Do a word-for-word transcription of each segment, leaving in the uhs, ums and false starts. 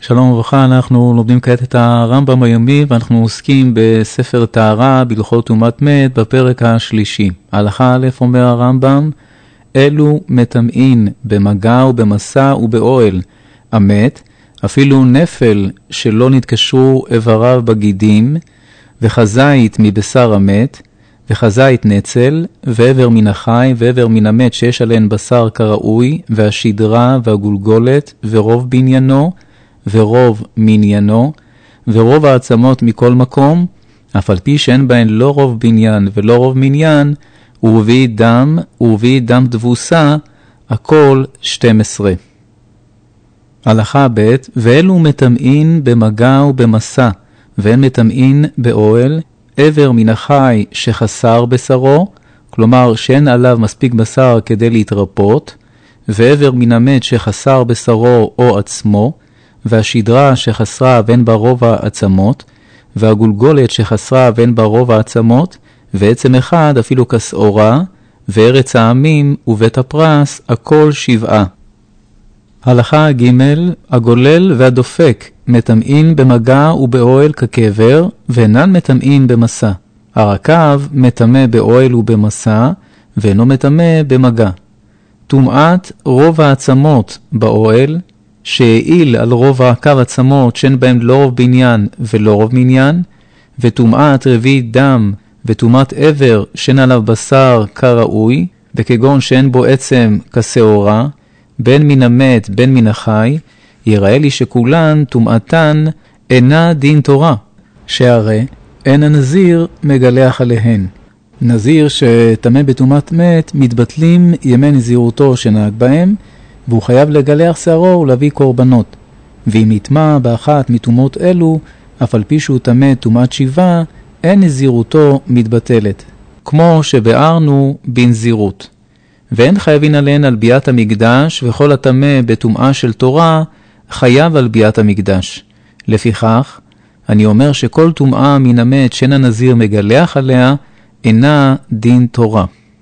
שלום וברכה, אנחנו לומדים כעת את הרמב"ם היומי ואנחנו עוסקים בספר טהרה בהלכות טומאת מת בפרק השלישי. הלכה א' אומר הרמב"ם, אלו מטמאין במגע ובמסע ובאוהל המת, אפילו נפל שלא נתקשרו איבריו בגידים, וחזית מבשר המת, וחזית נצל, ועבר מן החי, ועבר מן המת שיש עליהן בשר כראוי, והשדרה והגולגולת, ורוב בניינו, ורוב מניינו, ורוב העצמות מכל מקום, אף על פי שאין בהן לא רוב בניין ולא רוב מניין, ורביעי דם, ורביעי דם דבוסה, הכל שתים עשרה. הלכה ב' ואלו מטמאין במגע ובמסע, ואין מטמאין באוהל, עבר מן החי שחסר בשרו, כלומר שאין עליו מספיק בשר כדי להתרפות, ועבר מן המת שחסר בשרו או עצמו, והשדרה שחסרה ואין בה רוב העצמות, והגולגולת שחסרה ואין בה רוב העצמות, ועצם אחד אפילו כסעורה, וארץ העמים ובית הפרס, הכל שבעה. הלכה ג' הגולל והדופק מטמאין במגע ובאוהל כקבר, ואינן מטמאין במסע. הרקב מטמא באוהל ובמסע, ואינו מטמא במגע. טומאת רוב העצמות באוהל, שהעיל על רוב הקו עצמות שאין בהם לא רוב בניין ולא רוב מניין, וטומאת רביעי דם וטומאת עבר שאין עליו בשר כראוי, וכגון שאין בו עצם כשעורה, בין מן המת בין מן החי, יראה לי שכולן טומאתן אינה דין תורה, שהרי אין הנזיר מגלח עליהן. נזיר שטמא בטומאת מת מתבטלים ימי נזירותו שנהג בהם, והוא חייב לגלח שערו ולהביא קורבנות. ואם יטמא באחת מטומאות אלו, אף על פי שהוא טמא טומאת שיבה, אין נזירותו מתבטלת, כמו שבארנו בנזירות. ואין חייבין עליהן על ביאת המקדש, וכל הטמא בטומאה של תורה חייב על ביאת המקדש. לפיכך, אני אומר שכל טומאה מן המת שאין הנזיר מגלח עליה, אינה דין תורה.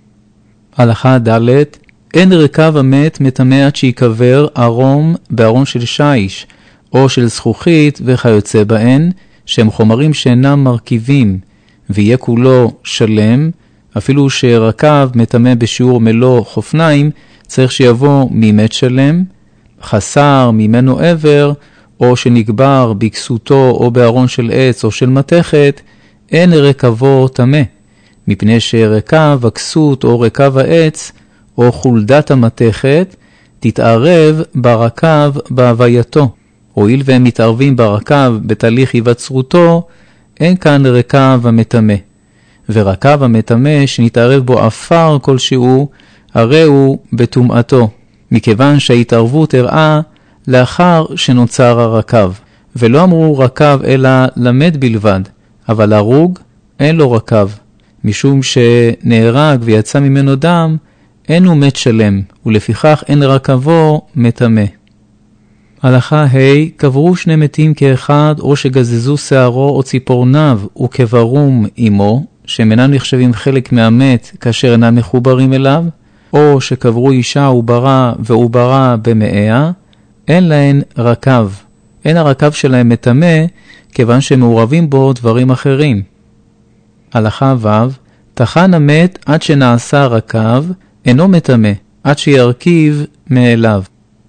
הלכה ד' אין רקב המת מטמא עד שיקבר ארום בארון של שיש, או של זכוכית וכיוצא בהן, שהם חומרים שאינם מרכיבים, ויהיה כולו שלם, אפילו שרקב מטמא בשיעור מלוא חופניים, צריך שיבוא ממת שלם, חסר ממנו עבר, או שנקבר בקסותו או בארון של עץ או של מתכת, אין רקבו טמא, מפני שרקב הכסות או רקב העץ, או חולדת המתכת, תתערב ברקב בהווייתו. הואיל והם מתערבים ברקב בתהליך היווצרותו, אין כאן רקב המטמא. ורקב המטמא שנתערב בו אפר כלשהו, הרי הוא בטומאתו, מכיוון שההתערבות הראה לאחר שנוצר הרקב. ולא אמרו רקב אלא למת בלבד, אבל הרוג אין לו רקב, משום שנהרג ויצא ממנו דם, אין הוא מת שלם, ולפיכך אין רקבו מטמא. הלכה ה' קברו שני מתים כאחד, או שגזזו שערו או ציפורניו וקברום עמו, שהם אינם נחשבים חלק מהמת כאשר אינם מחוברים אליו, או שקברו אישה עוברה ועוברה במאיה, אין להן רקב. אין הרקב שלהם מטמא, כיוון שמעורבים בו דברים אחרים. הלכה ו' תחן המת עד שנעשה רקב, אינו מטמא, עד שירכיב מאליו.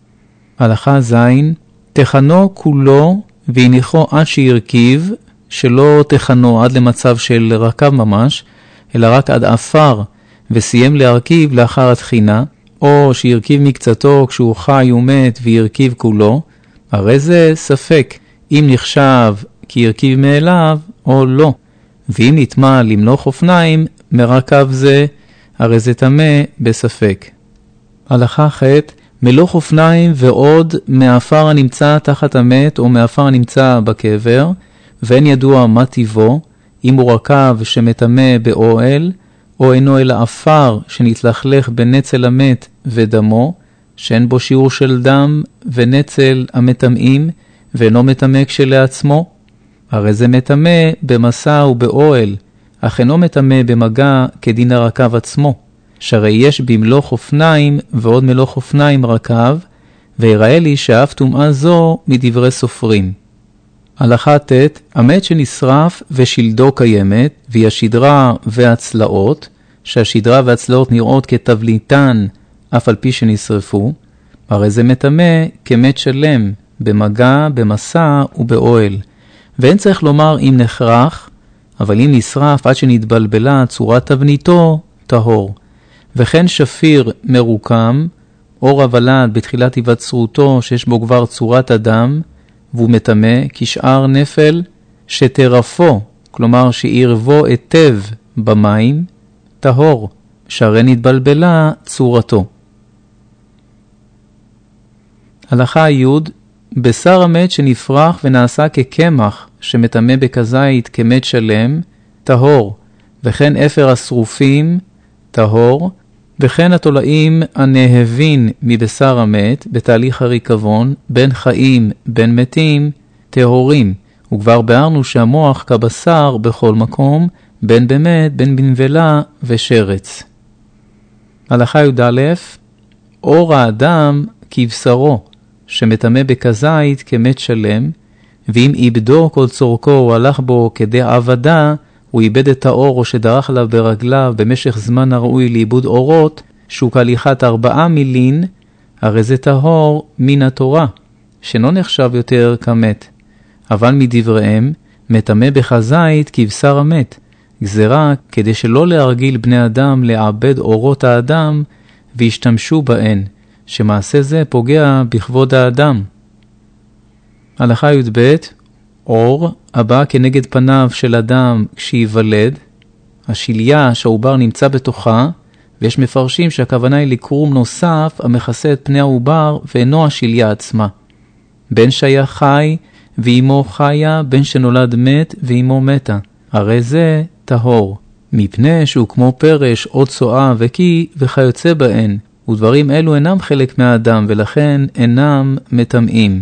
הלכה ז' תחנו כולו והניחו עד שירכיב, שלא תחנו עד למצב של רקב ממש, אלא רק עד אפר, וסיים להרכיב לאחר התחינה, או שירכיב מקצתו כשהוא חי ומת וירכיב כולו, הרי זה ספק, אם נחשב כי ירכיב מאליו או לא. ואם נטמע למלוא חופניים מרקב זה, הרי זה טמא בספק. הלכה ח' מלוא חופניים ועוד מאפר הנמצא תחת המת או מאפר הנמצא בקבר, ואין ידוע מה טיבו, אם הוא רקב שמטמא באוהל, או אינו אלא אפר שנתלכלך בנצל המת ודמו, שאין בו שיעור של דם ונצל המטמאים, ואינו מטמא כשלעצמו, הרי זה מטמא במסע ובאוהל, אך אינו מטמא במגע כדין הרקב עצמו, שהרי יש במלוא חופניים ועוד מלוא חופניים רקב, ויראה לי שאף טומאה זו מדברי סופרים. הלכה ט' המת שנשרף ושלדו קיימת, והיא השדרה והצלעות, שהשדרה והצלעות נראות כתבליתן אף על פי שנשרפו, הרי זה מטמא כמת שלם, במגע, במסע ובאוהל. ואין צריך לומר אם נחרח, אבל אם נשרף עד שנתבלבלה צורת תבניתו, טהור. וכן שפיר מרוקם, אור הוולד בתחילת היווצרותו שיש בו כבר צורת אדם, והוא מטמא כשאר נפל שתרפו, כלומר שירבו היטב במים, טהור, שהרי נתבלבלה צורתו. הלכה י' בשר המת שנפרח ונעשה כקמח שמטמא בכזית כמת שלם, טהור, וכן אפר השרופים, טהור, וכן התולעים הנהבין מבשר המת בתהליך הריקבון, בין חיים בין מתים, טהורים, וכבר בארנו שהמוח כבשר בכל מקום, בין באמת, בין בנבלה ושרץ. הלכה י"א אור האדם כבשרו, שמטמא בכזית כמת שלם, ואם איבדו כל צורכו או הלך בו כדי עבדה, הוא איבד את האור או שדרך עליו ברגליו במשך זמן הראוי לאיבוד אורות, שהוא כהליכת ארבעה מילין, הרי זה טהור מן התורה, שלא נחשב יותר כמת. אבל מדבריהם, מטמא בכזית כבשר המת, גזרה כדי שלא להרגיל בני אדם לעבד אורות האדם, והשתמשו בהן, שמעשה זה פוגע בכבוד האדם. הלכה י"ב אור הבא כנגד פניו של אדם כשיוולד, השליה שהעובר נמצא בתוכה, ויש מפרשים שהכוונה היא לקרום נוסף המכסה את פני העובר ואינו השליה עצמה. בן שהיה חי ואימו חיה, בן שנולד מת ואימו מתה, הרי זה טהור, מפני שהוא כמו פרש או צועה וכי וכיוצא בהן, ודברים אלו אינם חלק מהאדם ולכן אינם מטמאים.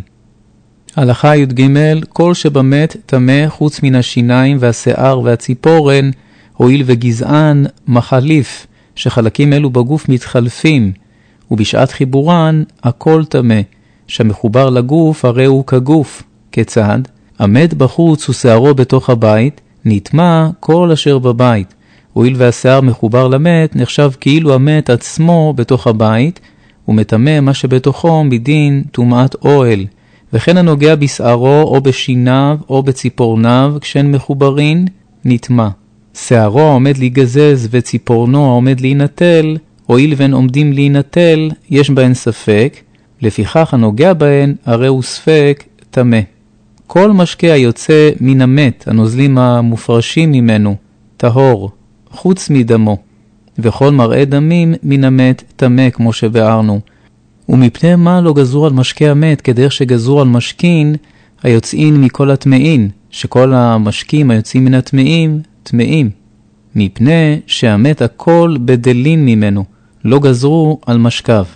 הלכה י"ג כל שבמת טמא חוץ מן השיניים והשיער והציפורן, הואיל וגזען מחליף, שחלקים אלו בגוף מתחלפים, ובשעת חיבורן הכל טמא, שמחובר לגוף הרי הוא כגוף. כיצד? המת בחוץ ושערו בתוך הבית, נטמא כל אשר בבית. הואיל והשיער מחובר למת, נחשב כאילו המת עצמו בתוך הבית, ומטמא מה שבתוכו מדין טומאת אוהל. וכן הנוגע בשערו או בשיניו או בציפורניו, כשהן מחוברין, נטמא. שערו העומד להיגזז וציפורנו העומד להינטל, הואיל והן עומדים להינטל, יש בהן ספק, לפיכך הנוגע בהן הרי הוא ספק טמא. כל משקה היוצא מן המת, הנוזלים המופרשים ממנו, טהור, חוץ מדמו, וכל מראה דמים מן המת טמא כמו שבארנו. ומפני מה לא גזור על משקה המת כדרך שגזור על משקין היוצאים מכל הטמאים, שכל המשקים היוצאים מן הטמאים טמאים, מפני שהמת הכל בדלין ממנו, לא גזרו על משכב.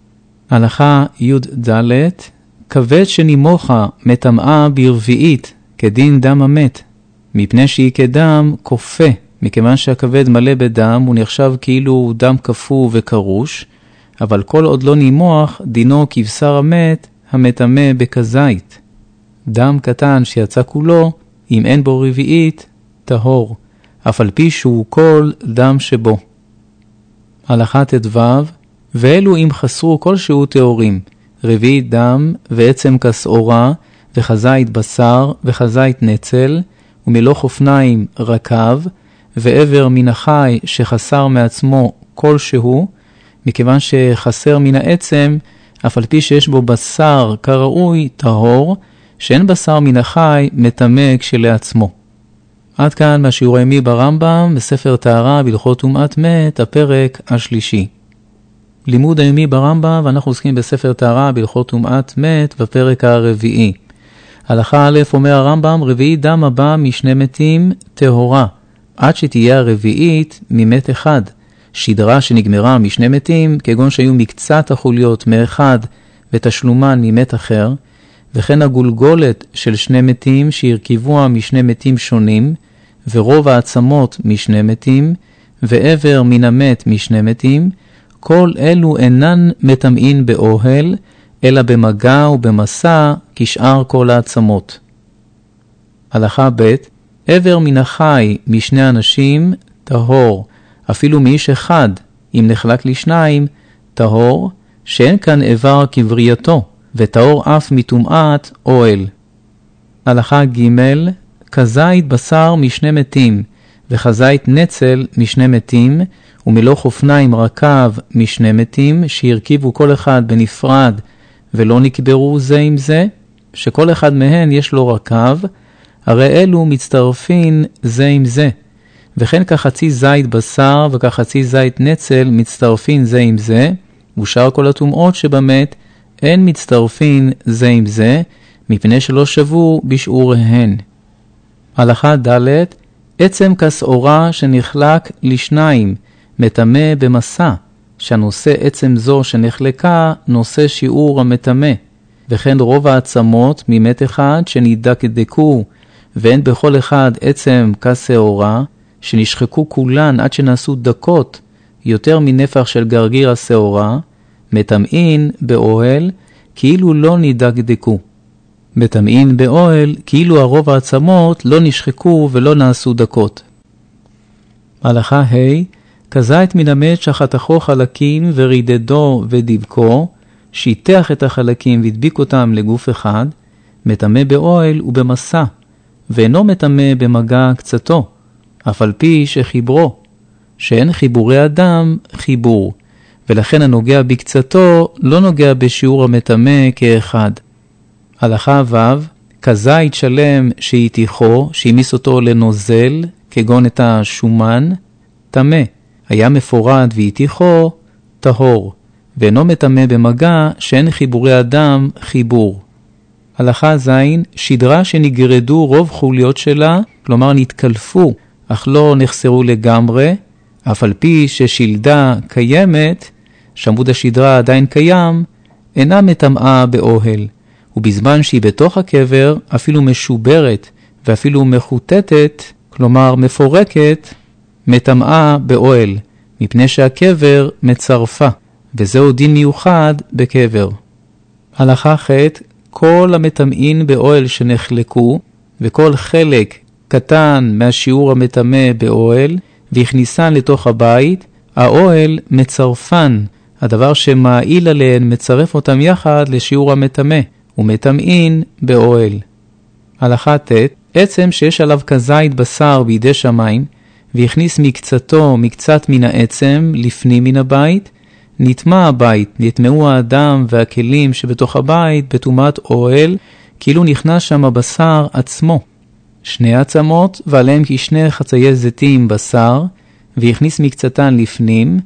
הלכה י"ד כבד שנימוכה מטמאה ברביעית כדין דם המת, מפני שהיא כדם כופה, מכיוון שהכבד מלא בדם הוא נחשב כאילו דם כפו וקרוש, אבל כל עוד לא נימוח דינו כבשר המת המטמא בכזית. דם קטן שיצא כולו, אם אין בו רביעית, טהור, אף על פי שהוא כל דם שבו. הלכה ט"ו ואלו אם חסרו כל שהוא טהורים, רביעית דם ועצם כסעורה וחזית בשר וחזית נצל ומלוך אופניים רקב ועבר מן החי שחסר מעצמו כל שהוא, מכיוון שחסר מן העצם, אף על פי שיש בו בשר כראוי טהור, שאין בשר מן החי מטמא כשלעצמו. עד כאן מהשיעור היומי ברמב"ם בספר טהרה בהלכות טומאת מת, הפרק השלישי. לימוד היומי ברמב"ם, ואנחנו עוסקים בספר טהרה בהלכות טומאת מת בפרק הרביעי. הלכה א' אומר הרמב"ם, רביעית דם הבא משני מתים טהורה, עד שתהיה הרביעית ממת אחד. שדרה שנגמרה משני מתים, כגון שהיו מקצת החוליות מאחד ותשלומן ממת אחר, וכן הגולגולת של שני מתים שהרכיבוה משני מתים שונים, ורוב העצמות משני מתים, ועבר מן המת משני מתים, כל אלו אינן מטמאים באוהל, אלא במגע ובמסע כשאר כל העצמות. הלכה ב' עבר מן החי משני אנשים טהור, אפילו מאיש אחד, אם נחלק לשניים, טהור, שאין כאן איבר כברייתו, וטהור אף מטומאת אוהל. הלכה ג' כזית בשר משני מתים, וכזית נצל משני מתים, ומלוך אופניים רקב משני מתים, שהרכיבו כל אחד בנפרד ולא נקברו זה עם זה, שכל אחד מהן יש לו רקב, הרי אלו מצטרפין זה עם זה. וכן כחצי זית בשר וכחצי זית נצל מצטרפין זה עם זה, ושאר כל הטומאות שבמת אין מצטרפין זה עם זה, מפני שלא שבו בשעוריהן. הלכה ד' עצם כסעורה שנחלק לשניים, מטמא במסע, שהנושא עצם זו שנחלקה נושא שיעור המטמא, וכן רוב העצמות ממת אחד שנדקדקו, ואין בכל אחד עצם כסעורה, שנשחקו כולן עד שנעשו דקות, יותר מנפח של גרגיר הסעורה, מטמאין באוהל, כאילו לא נדקדקו. מטמאין באוהל, כאילו הרוב העצמות לא נשחקו ולא נעשו דקות. הלכה ה' כזית מן המת שחתכו חלקים ורידדו ודבקו, שיתח את החלקים והדביק אותם לגוף אחד, מטמא באוהל ובמסע, ואינו מטמא במגע קצתו, אף על פי שחיברו, שאין חיבורי אדם חיבור, ולכן הנוגע בקצתו לא נוגע בשיעור המטמא כאחד. הלכה ו' כזית שלם שהתיחו, שהמיס אותו לנוזל, כגון את השומן, טמא, היה מפורד והתיחו, טהור, ואינו מטמא במגע שאין חיבורי אדם חיבור. הלכה ז' שדרה שנגרדו רוב חוליות שלה, כלומר נתקלפו, אך לא נחסרו לגמרי, אף על פי ששלדה קיימת, שעמוד השדרה עדיין קיים, אינה מטמאה באוהל, ובזמן שהיא בתוך הקבר אפילו משוברת ואפילו מחוטטת, כלומר מפורקת, מטמאה באוהל, מפני שהקבר מצרפה, וזהו דין מיוחד בקבר. הלכה ח' כל המטמאין באוהל שנחלקו, וכל חלק קטן מהשיעור המטמא באוהל, והכניסן לתוך הבית, האוהל מצרפן, הדבר שמעיל עליהן מצרף אותם יחד לשיעור המטמא, ומטמאין באוהל. הלכה ט' עצם שיש עליו כזית בשר בידי שמיים, והכניס מקצתו מקצת מן העצם לפנים מן הבית, נטמע הבית, נטמעו האדם והכלים שבתוך הבית בטומאת אוהל, כאילו נכנס שם הבשר עצמו. שני עצמות ועליהם כשני חצאי זיתים בשר, והכניס מקצתן לפנים,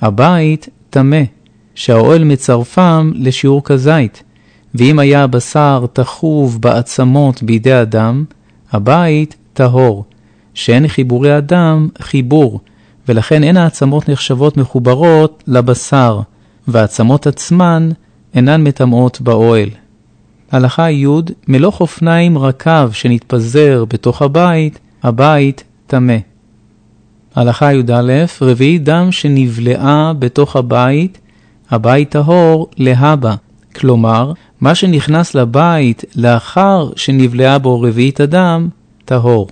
הבית טמא, שהאוהל מצרפם לשיעור כזית. ואם היה הבשר תחוב בעצמות בידי אדם, הבית טהור, שאין חיבורי אדם חיבור, ולכן אין העצמות נחשבות מחוברות לבשר, והעצמות עצמן אינן מטמאות באוהל. הלכה י' מלוך אופניים רקב שנתפזר בתוך הבית, הבית טמא. הלכה י' רביעי דם שנבלעה בתוך הבית, הבית טהור להבא, כלומר, מה שנכנס לבית לאחר שנבלעה בו רביעית הדם, טהור.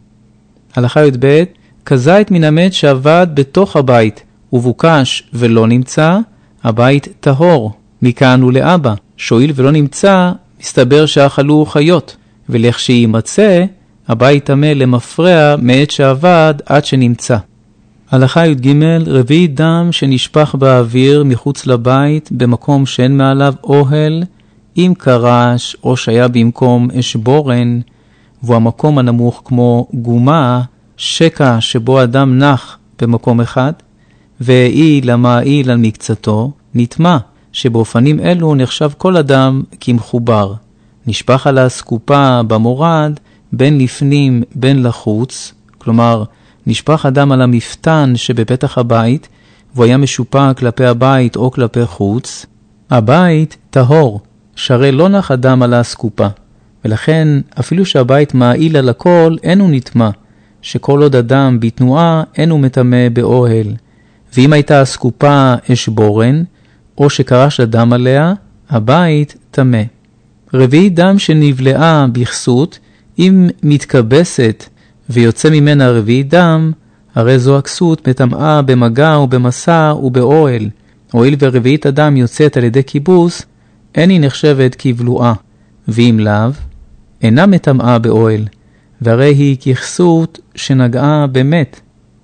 הלכה י' ב' כזית מן המת שעבד בתוך הבית, ובוקש ולא נמצא, הבית טהור, מכאן ולאבא, שואל ולא נמצא, מסתבר שאכלו חיות, ולכשימצא, הבית טמא למפרע מעת שעבד עד שנמצא. הלכה י' ג' רביעי דם שנשפך באוויר מחוץ לבית, במקום שאין מעליו אוהל, אם קרש או שהיה במקום אשבורן, והוא המקום הנמוך כמו גומה, שקע שבו אדם נח במקום אחד, והעיל המעיל על מקצתו, נטמע שבאופנים אלו נחשב כל אדם כמחובר. נשפך על הסקופה במורד, בין לפנים בין לחוץ, כלומר נשפך אדם על המפתן שבפתח הבית, והוא היה משופע כלפי הבית או כלפי חוץ, הבית טהור, שהרי לא נח אדם על הסקופה, ולכן אפילו שהבית מעיל על הכל אין הוא נטמע, שכל עוד אדם בתנועה אין הוא מטמא באוהל. ואם הייתה הסקופה אשבורן, או שקרש אדם עליה, הבית טמא. רביעית דם שנבלעה בכסות, אם מתקבסת ויוצא ממנה רביעית דם, הרי זו הכסות מטמאה במגע ובמסע ובאוהל. הואיל ורביעית הדם יוצאת על ידי כיבוס, אין היא נחשבת כבלועה. ואם לאו, אינה מטמאה באוהל, והרי היא ככסות שנגעה במת,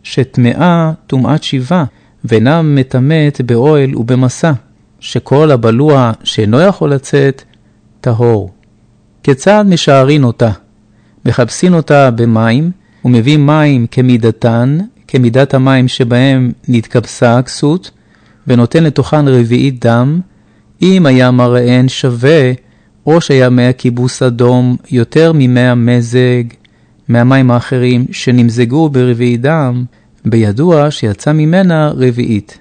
שטמאה טומאת שיבה, ואינה מטמאת באוהל ובמסע, שכל הבלוע שאינו יכול לצאת, טהור. כיצד משערין אותה? מחפשים אותה במים, ומביאים מים כמידתן, כמידת המים שבהם נתקבסה הכסות, ונותן לתוכן רביעית דם, אם היה מראיהן שווה, או שהיה מאה כיבוס אדום יותר ממאה מזג, מהמים האחרים שנמזגו ברביעית דם, בידוע שיצא ממנה רביעית.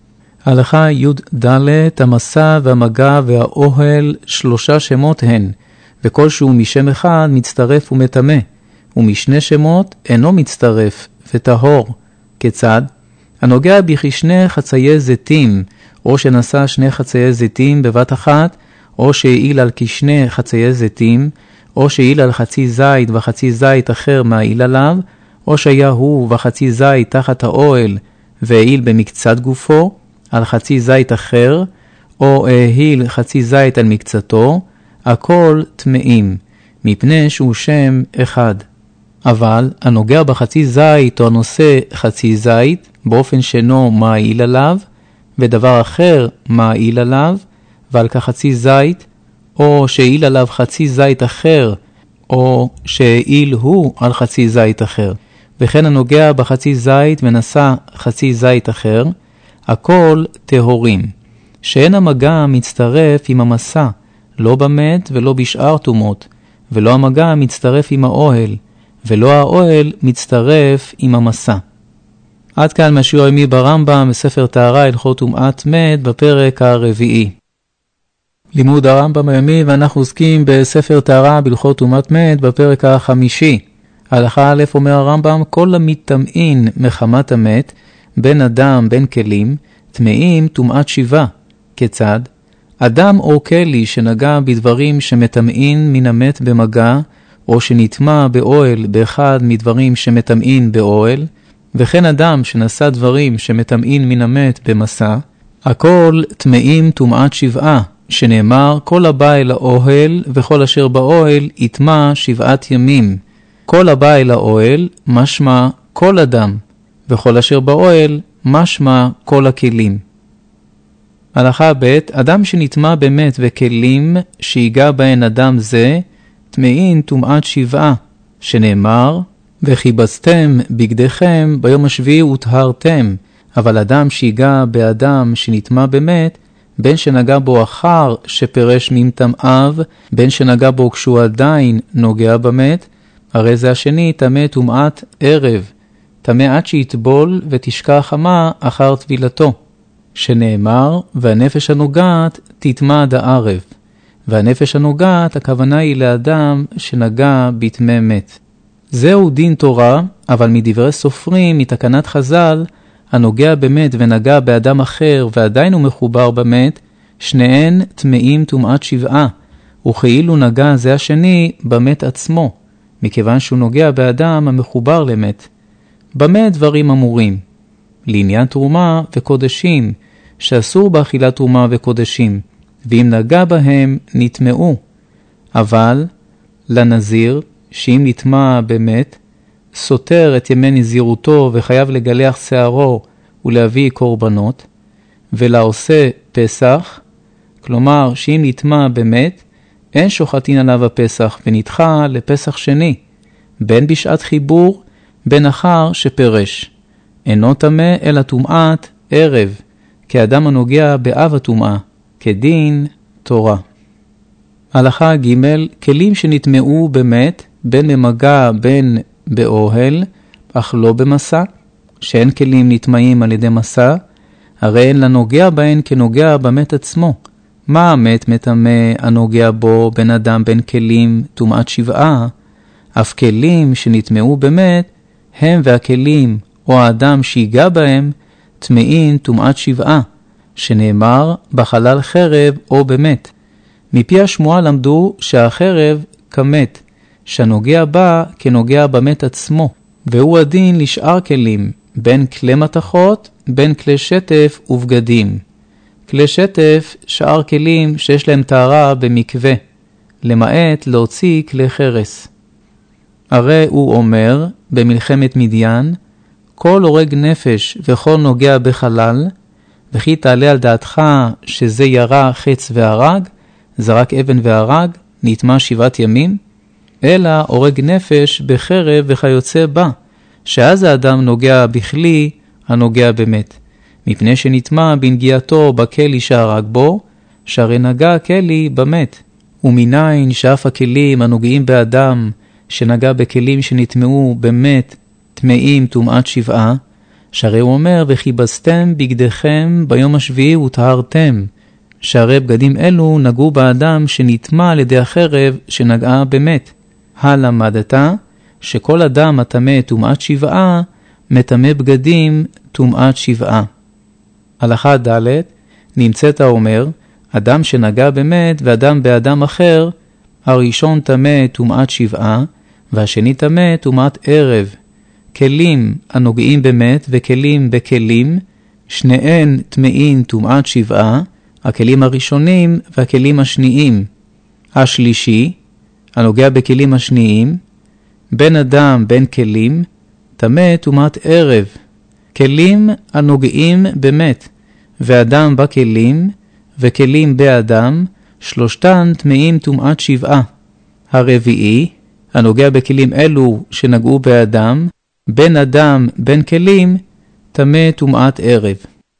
הלכה י' ד' המסע והמגע והאוהל שלושה שמות הן, וכל שהוא משם אחד מצטרף ומטמא, ומשני שמות אינו מצטרף וטהור. כיצד? הנוגע בכשני חצאי זיתים, או שנשא שני חצאי זיתים בבת אחת, או שהעיל על כשני חצאי זיתים, או שהעיל על חצי זית וחצי זית אחר מהעיל עליו, או שהיה הוא וחצי זית תחת האוהל והעיל במקצת גופו על חצי זית אחר, או העיל חצי זית על מקצתו, הכל טמאים, מפני שהוא שם אחד. אבל הנוגע בחצי זית או הנושא חצי זית, באופן שאינו מעיל עליו, ודבר אחר מעיל עליו, ועל כחצי זית, או שהעיל עליו חצי זית אחר, או שהעיל הוא על חצי זית אחר, וכן הנוגע בחצי זית ונשא חצי זית אחר, הכל טהורים, שאין המגע מצטרף עם המסע, לא במת ולא בשאר תומות, ולא המגע מצטרף עם האוהל, ולא האוהל מצטרף עם המסע. עד כאן מהשיעור היומי ברמב"ם בספר טהרה הלכות טומאת מת בפרק הרביעי. לימוד הרמב"ם היומי, ואנחנו עוסקים בספר טהרה בהלכות טומאת מת בפרק החמישי. הלכה א' אומר הרמב"ם, כל המטמאין מחמת המת, בין אדם בין כלים, טמאים טומאת שיבה. כיצד? אדם או כלי שנגע בדברים שמטמאין מן המת במגע, או שנטמא באוהל באחד מדברים שמטמאין באוהל, וכן אדם שנשא דברים שמטמאין מן המת במסע, הכל טמאים טומאת שבעה, שנאמר כל הבא אל האוהל וכל אשר באוהל יטמא שבעת ימים. כל הבא אל האוהל משמע כל אדם, וכל אשר באוהל משמע כל הכלים. הלכה ב' אדם שנטמא במת וכלים שיגע בהן אדם זה, טמאין טומאת שבעה, שנאמר וכיבסתם בגדיכם ביום השביעי וטהרתם. אבל אדם שיגע באדם שנטמא במת, בין שנגע בו אחר שפרש ממטמאיו, בין שנגע בו כשהוא עדיין נוגע במת, הרי זה השני טמא טומאת ערב, טמא עד שיטבול ותשקע חמה אחר טבילתו, שנאמר והנפש הנוגעת תטמא עד הערב. והנפש הנוגעת הכוונה היא לאדם שנגע בטמא מת. זהו דין תורה, אבל מדברי סופרים, מתקנת חז"ל, הנוגע במת ונגע באדם אחר ועדיין הוא מחובר במת, שניהן טמאים טומאת שבעה, וכאילו נגע זה השני במת עצמו, מכיוון שהוא נוגע באדם המחובר למת. במה דברים אמורים? לעניין תרומה וקודשים, שאסור באכילת תרומה וקודשים, ואם נגע בהם נטמאו. אבל לנזיר, שאם נטמא במת, סותר את ימי נזירותו וחייב לגלח שערו ולהביא קורבנות, ולעושה פסח, כלומר שאם נטמא במת, אין שוחטין עליו הפסח ונדחה לפסח שני, בין בשעת חיבור, בין אחר שפרש. אינו טמא אלא טומאת ערב, כאדם הנוגע באב הטומאה, כדין תורה. הלכה ג' כלים שנטמאו במת, בין במגע בין באוהל, אך לא במסע, שאין כלים נטמאים על ידי מסע, הרי אין לנוגע בהן כנוגע במת עצמו. מה המת מטמא הנוגע בו בין אדם בין כלים טומאת שבעה? אף כלים שנטמאו במת, הם והכלים או האדם שיגע בהם, טמאים טומאת שבעה, שנאמר בחלל חרב או במת, מפי השמועה למדו שהחרב כמת, שהנוגע בה כנוגע במת עצמו, והוא הדין לשאר כלים, בין כלי מתכות, בין כלי שטף ובגדים. כלי שטף, שאר כלים שיש להם טהרה במקווה, למעט להוציא כלי חרס. הרי הוא אומר, במלחמת מדיין, כל הורג נפש וכל נוגע בחלל, וכי תעלה על דעתך שזה ירה חץ והרג, זרק אבן והרג, נטמע שבעת ימים, אלא הורג נפש בחרב וכיוצא בה, שאז האדם נוגע בכלי הנוגע באמת, מפני שנטמע בנגיעתו בכלי שהרג בו, שהרי נגע הכלי במת, ומניין שאף הכלים הנוגעים באדם, שנגע בכלים שנטמעו באמת, טמאים טומאת שבעה, שהרי הוא אומר, וכיבסתם בגדיכם ביום השביעי וטהרתם, שהרי בגדים אלו נגעו באדם שנטמע על ידי החרב שנגעה באמת. הלמדת שכל אדם הטמא טומאת שבעה, מטמא בגדים טומאת שבעה. הלכה ד' נמצאת האומר, אדם שנגע באמת ואדם באדם אחר, הראשון טמא טומאת שבעה, והשני טמא טומאת ערב. כלים הנוגעים באמת וכלים בכלים, שניהם טמאים טומאת שבעה, הכלים הראשונים והכלים השניים. השלישי, הנוגע בכלים השניים, בין אדם בין כלים, טמא טומאת ערב. כלים הנוגעים באמת, ואדם בכלים, וכלים באדם, שלושתן טמאים טומאת שבעה. הרביעי, הנוגע בכלים אלו שנגעו באדם, בין אדם בין כלים, טמא טומאת ערב.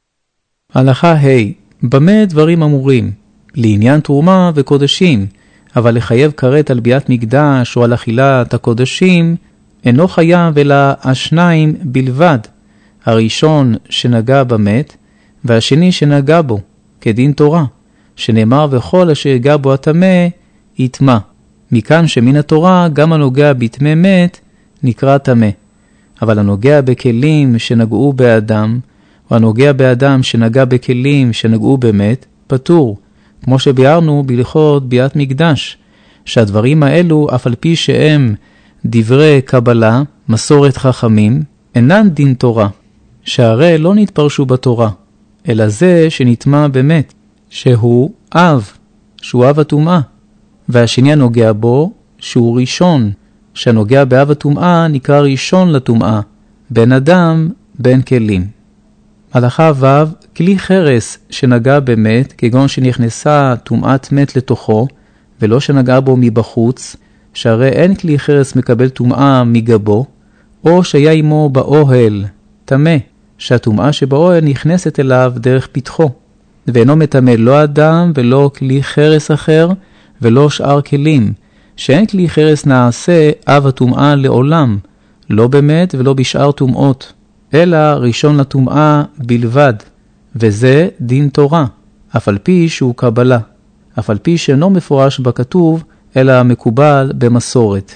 הלכה ה' במה דברים אמורים? לעניין תרומה וקודשים, אבל לחייב כרת על ביאת מקדש או על אכילת הקודשים, אינו חייב אלא השניים בלבד, הראשון שנגע במת, והשני שנגע בו, כדין תורה, שנאמר וכל אשר יגע בו הטמא, יטמא. מכאן שמן התורה גם הנוגע בטמא מת, נקרא טמא. אבל הנוגע בכלים שנגעו באדם, או הנוגע באדם שנגע בכלים שנגעו במת, פטור, כמו שביארנו בהלכות ביאת מקדש, שהדברים האלו, אף על פי שהם דברי קבלה, מסורת חכמים, אינן דין תורה, שהרי לא נתפרשו בתורה, אלא זה שנטמע באמת, שהוא אב, שהוא אב הטומאה, והשני הנוגע בו, שהוא ראשון, שהנוגע באב הטומאה נקרא ראשון לטומאה, בין אדם, בין כלים. הלכה ו' כלי חרס שנגע במת, כגון שנכנסה טומאת מת לתוכו, ולא שנגע בו מבחוץ, שהרי אין כלי חרס מקבל טומאה מגבו, או שהיה עמו באוהל, טמא, שהטומאה שבאוהל נכנסת אליו דרך פתחו, ואינו מטמא לא אדם ולא כלי חרס אחר, ולא שאר כלים, שאין כלי חרס נעשה אב הטומאה לעולם, לא במת ולא בשאר טומאות, אלא ראשון לטומאה בלבד, וזה דין תורה, אף על פי שהוא קבלה, אף על פי שאינו מפורש בכתוב, אלא מקובל במסורת.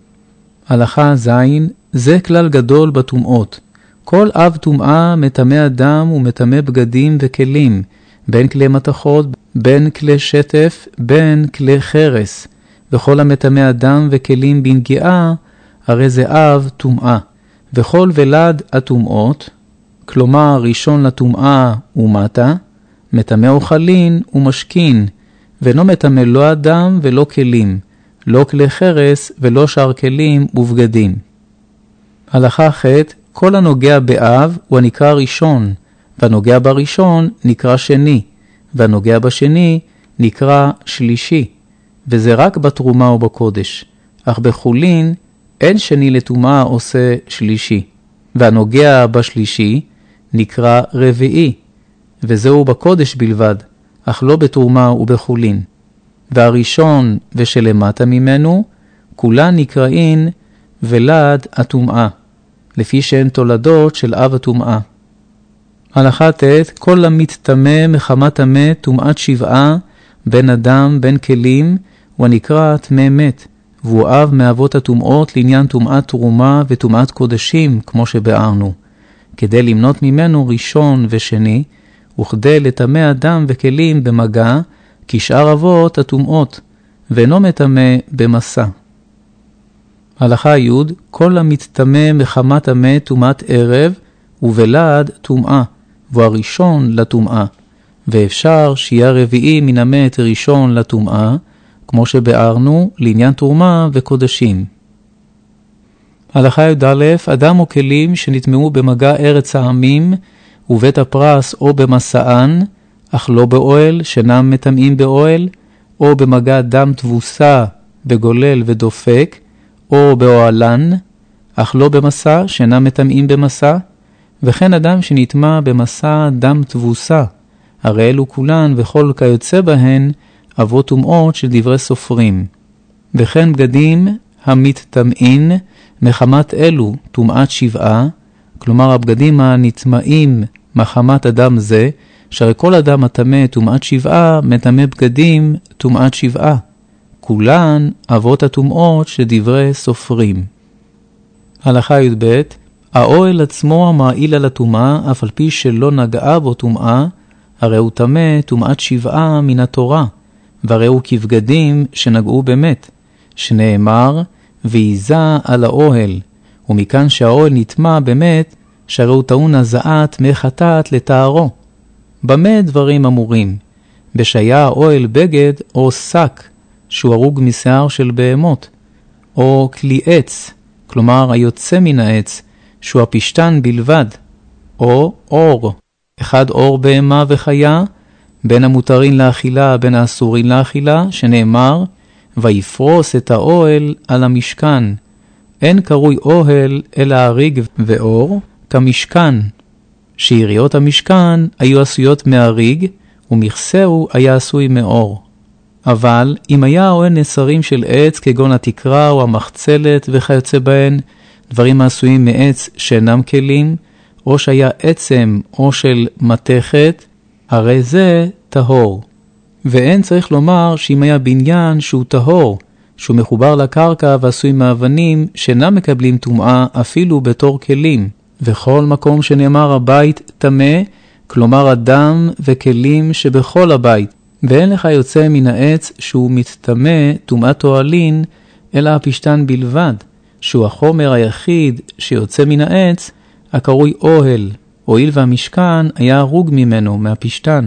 הלכה ז' זה כלל גדול בטומאות. כל אב טומאה מטמא אדם ומטמא בגדים וכלים, בין כלי מתכות, בין כלי שטף, בין כלי חרס, וכל המטמא אדם וכלים בנגיעה, הרי זה אב טומאה. וכל ולד הטומאות, כלומר ראשון לטומאה ומטה, מטמא אוכלין ומשכין, ואינו מטמא לא אדם ולא כלים, לא כלי חרס ולא שאר כלים ובגדים. הלכה ח' כל הנוגע באב הוא הנקרא ראשון, והנוגע בראשון נקרא שני, והנוגע בשני נקרא שלישי, וזה רק בתרומה או בקודש, אך בחולין אין שני לטומאה עושה שלישי, והנוגע בשלישי נקרא רביעי, וזהו בקודש בלבד, אך לא בתרומה ובחולין. והראשון ושלמטה ממנו, כולן נקראים ולד הטומאה, לפי שהן תולדות של אב הטומאה. הלכה ט' כל המתטמא מחמת המת טומאת שבעה, בין אדם בין כלים, הוא הנקרא טמא מת, והוא אב מאבות הטומאות לעניין טומאת תרומה וטומאת קודשים, כמו שבארנו, כדי למנות ממנו ראשון ושני, וכדי לטמא אדם וכלים במגע, כשאר אבות הטומאות, ואינו מטמא במסע. הלכה י' כל המתטמא מחמת המת טומאת ערב, ובלעד טומאה, והוא הראשון לטומאה, ואפשר שיהיה רביעי מן המת ראשון לטומאה, כמו שבארנו לעניין תרומה וקודשים. הלכה י"א אדם או כלים שנטמעו במגע ארץ העמים, ובית הפרס או במסען, אך לא באוהל, שנם מטמאים באוהל, או במגע דם תבוסה בגולל ודופק, או באוהלן, אך לא במסע, שנם מטמאים במסע, וכן אדם שנטמע במסע דם תבוסה, הרי אלו כולן וכל כיוצא בהן אבות טומאות של דברי סופרים. וכן בגדים המתטמאים מחמת אלו טומאת שבעה, כלומר הבגדים הנטמעים מחמת אדם זה, שהרי כל אדם הטמא טומאת שבעה מטמא בגדים טומאת שבעה, כולן אבות הטומאות של דברי סופרים. הלכה י"ב האוהל עצמו המעיל על הטומאה, אף על פי שלא נגעה בו טומאה, הרי הוא טמא טומאת שבעה מן התורה, והרי הוא כבגדים שנגעו באמת, שנאמר ועיזה על האוהל, ומכאן שהאוהל נטמע באמת, שהרי הוא טעון הזעת מחטאת לתארו. במה דברים אמורים? בשהיה האוהל בגד או שק, שהוא הרוג משיער של בהמות, או כלי עץ, כלומר היוצא מן העץ, שהוא הפשטן בלבד, או אור, אחד אור בהמה וחיה, בין המותרים לאכילה, בין האסורים לאכילה, שנאמר, ויפרוס את האוהל על המשכן. אין קרוי אוהל אלא הריג ואור, כמשכן, שיריות המשכן היו עשויות מהריג, ומכסהו היה עשוי מאור. אבל אם היה האוהל נסרים של עץ, כגון התקרה או המחצלת וכיוצא בהן, דברים העשויים מעץ שאינם כלים, או שהיה עצם או של מתכת, הרי זה טהור. ואין צריך לומר שאם היה בניין שהוא טהור, שהוא מחובר לקרקע ועשוי מאבנים שאינם מקבלים טומאה אפילו בתור כלים, וכל מקום שנאמר הבית טמא, כלומר אדם וכלים שבכל הבית, ואין לך יוצא מן העץ שהוא מתטמא טומאת אוהלין, אלא הפשטן בלבד, שהוא החומר היחיד שיוצא מן העץ, הקרוי אוהל, הואיל והמשכן היה הרוג ממנו, מהפשטן.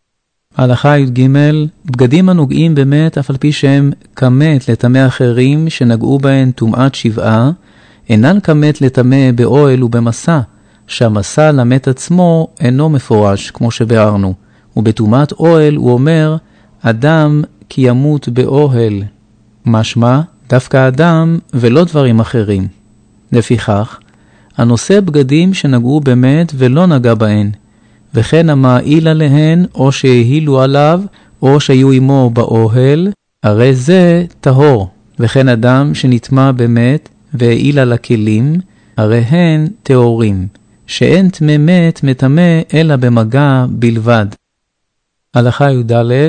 הלכה י"ג בגדים הנוגעים באמת אף על פי שהם כמת לטמא אחרים שנגעו בהן טומאת שבעה, אינן כמת לטמא באוהל ובמסע, שהמסע למת עצמו אינו מפורש, כמו שבארנו. ובטומאת אוהל הוא אומר, אדם כי ימות באוהל. משמע, דווקא אדם ולא דברים אחרים. לפיכך, הנושא בגדים שנגעו באמת ולא נגע בהן, וכן המעיל עליהן או שההילו עליו או שהיו עמו באוהל, הרי זה טהור. וכן אדם שנטמע באמת והעיל על הכלים, הרי הן טהורים, שאין טמא מת מטמא אלא במגע בלבד. הלכה י"ד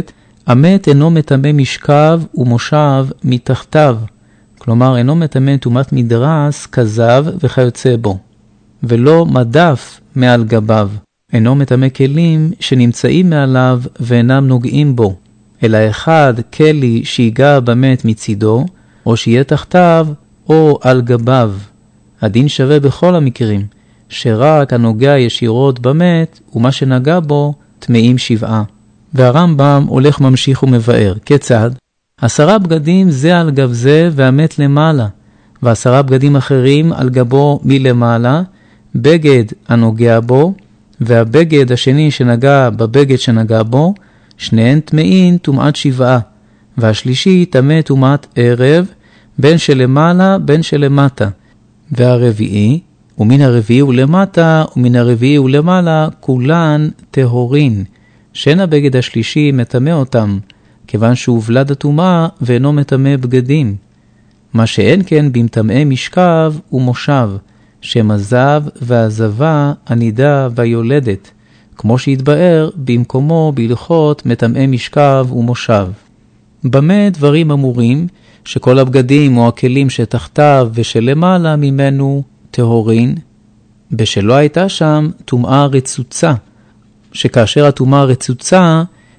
המת אינו מטמא משכב ומושב מתחתיו, כלומר אינו מטמא טומאת מדרס, כזב וכיוצא בו, ולא מדף מעל גביו, אינו מטמא כלים שנמצאים מעליו ואינם נוגעים בו, אלא אחד כלי שיגע במת מצידו, או שיהיה תחתיו או על גביו. הדין שווה בכל המקרים, שרק הנוגע ישירות במת ומה שנגע בו טמאים שבעה. והרמב"ם הולך ממשיך ומבאר. כיצד? עשרה בגדים זה על גב זה והמת למעלה, ועשרה בגדים אחרים על גבו מלמעלה, בגד הנוגע בו, והבגד השני שנגע בבגד שנגע בו, שניהם טמאים טומאת שבעה, והשלישי טמא טומאת ערב, בין שלמעלה בין שלמטה, והרביעי, ומן הרביעי ולמטה, ומן הרביעי ולמעלה, כולן טהורין, שאין הבגד השלישי מטמא אותם, כיוון שהוא ולד הטומאה ואינו מטמא בגדים. מה שאין כן במטמאי משכב ומושב, שם הזב והזבה, הנידה והיולדת, כמו שהתבאר במקומו בהלכות מטמאי משכב ומושב. במה דברים אמורים? שכל הבגדים או הכלים שתחתיו ושלמעלה ממנו טהורין, בשלא הייתה שם טומאה רצוצה, שכאשר הטומאה רצוצה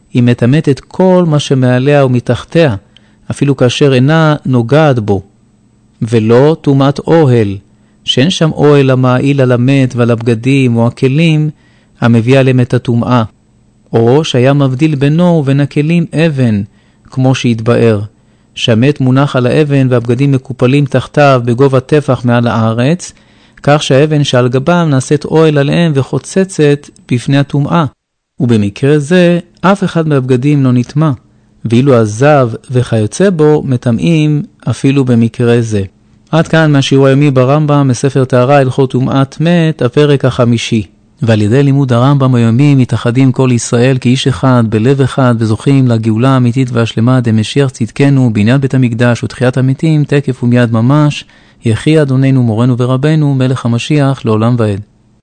היא מטמאת את כל מה שמעליה ומתחתיה, אפילו כאשר אינה נוגעת בו. ולא טומאת אוהל, שאין שם אוהל המעיל על המת ועל הבגדים או הכלים, המביא עליהם את הטומאה. או שהיה מבדיל בינו ובין הכלים אבן, כמו שהתבאר, שהמת מונח על האבן והבגדים מקופלים תחתיו בגובה טפח מעל הארץ, כך שהאבן שעל גבם נעשית אוהל עליהם וחוצצת בפני הטומאה. ובמקרה זה, אף אחד מהבגדים לא נטמא, ואילו הזב וכיוצא בו מטמאים אפילו במקרה זה. עד כאן מהשיעור היומי ברמב"ם מספר טהרה הלכות טומאת מת, הפרק החמישי. ועל ידי לימוד הרמב"ם היומי מתאחדים כל ישראל כאיש אחד, בלב אחד, וזוכים לגאולה האמיתית והשלמה דמשיח צדקנו, בניין בית המקדש ותחיית המתים, תקף ומיד ממש, יחי אדוננו מורנו ורבנו, מלך המשיח לעולם ועד.